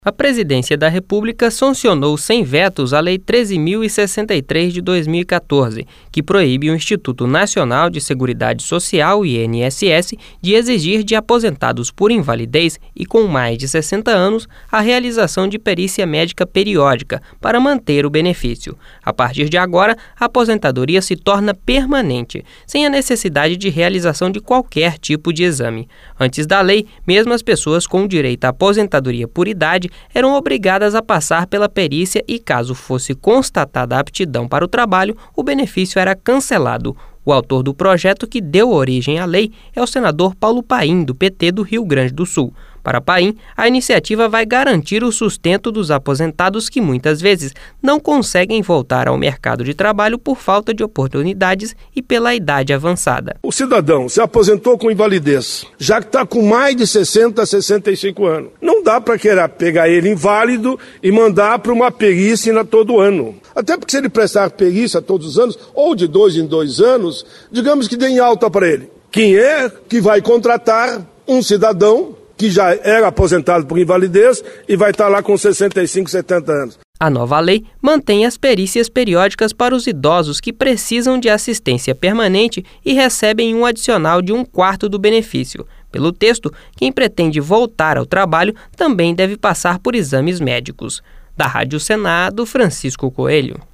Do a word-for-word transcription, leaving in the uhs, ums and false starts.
A Presidência da República sancionou sem vetos a Lei treze mil e sessenta e três de dois mil e quatorze, que proíbe o Instituto Nacional de Seguridade Social, I N S S, de exigir de aposentados por invalidez e com mais de sessenta anos a realização de perícia médica periódica para manter o benefício. A partir de agora, a aposentadoria se torna permanente, sem a necessidade de realização de qualquer tipo de exame. Antes da lei, mesmo as pessoas com direito à aposentadoria por idade eram obrigadas a passar pela perícia e, caso fosse constatada a aptidão para o trabalho, o benefício era cancelado. O autor do projeto que deu origem à lei é o senador Paulo Paim, do P T do Rio Grande do Sul. Para Paim, a iniciativa vai garantir o sustento dos aposentados que muitas vezes não conseguem voltar ao mercado de trabalho por falta de oportunidades e pela idade avançada. O cidadão se aposentou com invalidez, já que está com mais de sessenta, sessenta e cinco anos. Não dá para querer pegar ele inválido e mandar para uma perícia todo ano. Até porque se ele prestar perícia todos os anos, ou de dois em dois anos, digamos que dê em alta para ele. Quem é que vai contratar um cidadão que já era aposentado por invalidez e vai estar lá com sessenta e cinco, setenta anos? A nova lei mantém as perícias periódicas para os idosos que precisam de assistência permanente e recebem um adicional de um quarto do benefício. Pelo texto, quem pretende voltar ao trabalho também deve passar por exames médicos. Da Rádio Senado, Francisco Coelho.